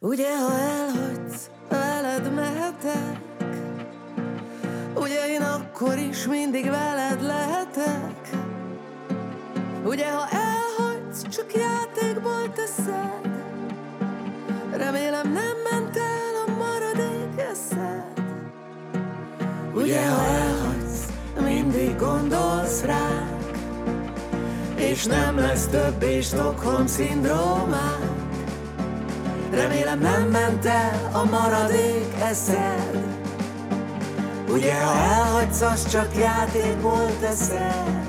Ugye, ha elhagysz, veled mehetek. Ugye, én akkor is mindig veled lehetek. Ugye, ha elhagysz, csak játékból teszed. Remélem nem ment el a maradék eszed. Ugye, ha elhagysz, mindig gondolsz ránk, és nem lesz többé Stockholm-szindrómánk. Remélem nem ment el a maradék eszed. Ugye, ha elhagysz, az csak játékból teszed.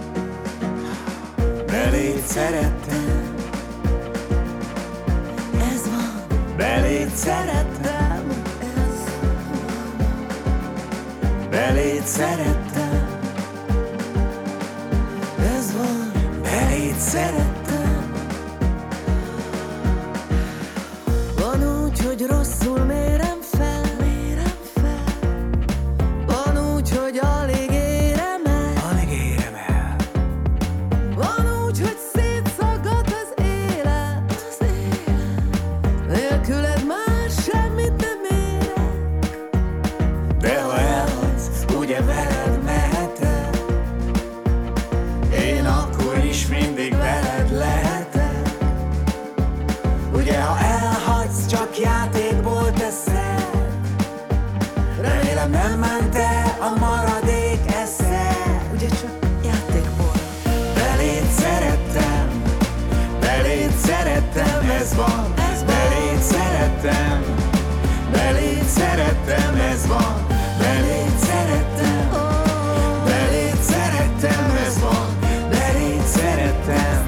Beléd szerettem, ez van. Beléd szerettem, ez van. Beléd szerettem, ez van. Beléd szerettem. Van úgy, hogy rosszul mérem fel. Van úgy, hogy alig érem el. Van úgy, hogy szétszaggat az élet. Nélküled már semmit nem érek. De ha elhagysz, ugye veled mehetek. Én akkor is mindig veled lehetek. Ugye, ha elhagysz, csak játékból teszed. Remélem nem ment el a maradék eszed. Ugye, csak játékból. Beléd szerettem, ez van. Beléd szerettem, ez van. Beléd szerettem, ez van. Beléd szerettem,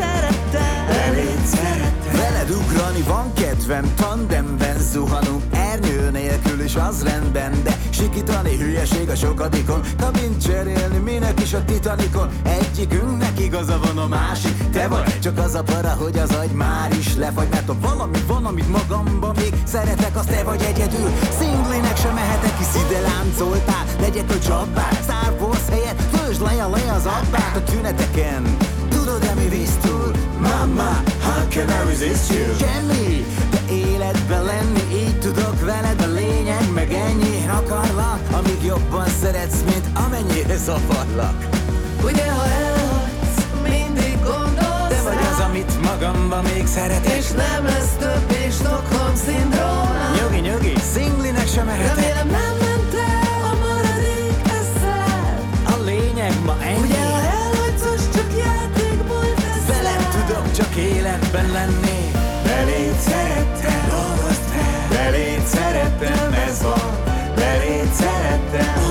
Veled ugrani van kedvem, tandemben zuhanunk, ernyő nélkül is az rendben. De sikítani hülyeség a sokadikon, kabint cserélni minek is a Titanicon. Egyikünknek igaza van, a másik te vagy. Csak az a para, hogy az agy már is lefagy. Mert ha valami van, amit magamban még szeretek, az te vagy egyedül. Szinglinek sem mehetek, hisz ide láncoltál. Legyek a csapbár, Star Wars helyett töltsd le az abbát a tüneteken. Tudod-e mi visz túl? Mama, how can I resist you? Semmi, de életben lenni, így tudok veled, a lényeg meg ennyi. Én akarlak, amíg jobban szeretsz, mint amennyire zavarlak. Ugye, ha elhagysz, mindig gondolsz Te vagy rám. az, amit magamban még szeretek. És nem lesz többé Stockholm-szindrómám. Nyugi, szinglinek sem mehetek. Remélem nem ment el a maradék eszed. A lényeg ma ennyi. Ugye, ha elhagysz, az csak játékból teszed. Veled tudok csak életben lenni. Beléd szerettem, dolgozd fel. Beléd szerettem, ez van. Beléd szerettem,